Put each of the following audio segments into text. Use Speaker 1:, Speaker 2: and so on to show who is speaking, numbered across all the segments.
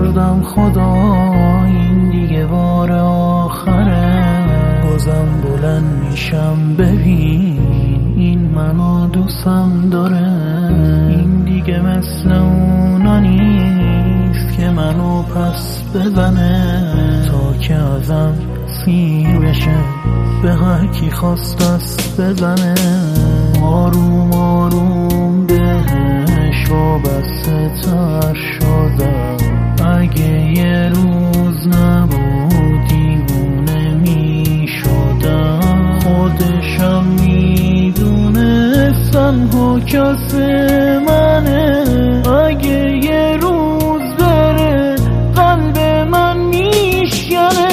Speaker 1: خوردم خدا این دیگه بار آخره، بازم بلند میشم ببین این منو دوستم داره. این دیگه مثل اونا نیست که منو پس بزنه، تا که ازم سیر بشه به هر کی خواست دست بزنه. آروم آروم بهش وابسته تر شدم، اگه یه روز نبود دیوونه می شدم. خودشم میدونه تنها کسی منه، اگه یه روز بره قلب من میشکنه.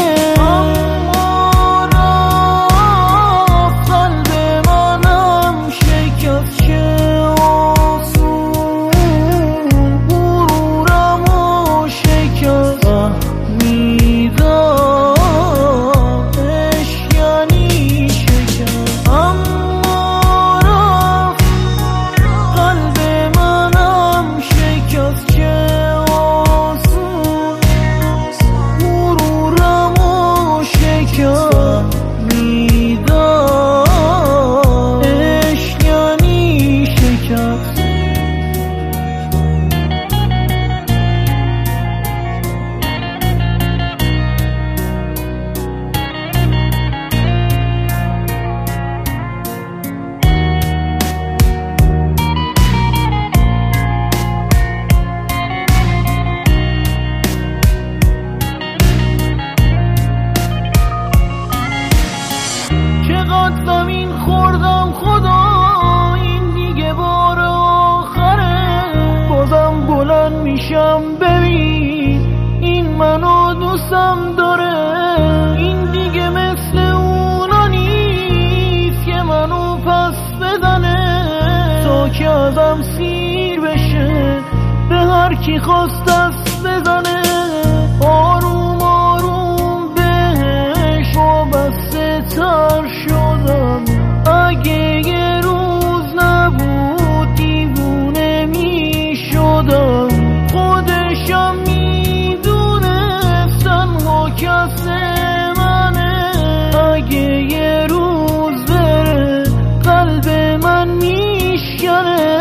Speaker 1: زمین خوردم خدا این دیگه بار آخره، بازم بلند میشم ببین این منو دوستم داره. این دیگه مثل اونا نیست که منو پس بزنه، تا که ازم سیر بشه به هر کی خواست دست بزنه. آروم آروم بهش وابسته تر شدم، اگه یه روز نبود دیوونه می شدم. خودشم میدونه تنها کسی منه، اگه یه روز بره قلب من میشکنه.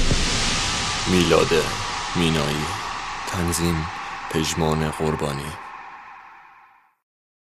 Speaker 2: میلاد مینایی، تنظیم پژمان قربانی.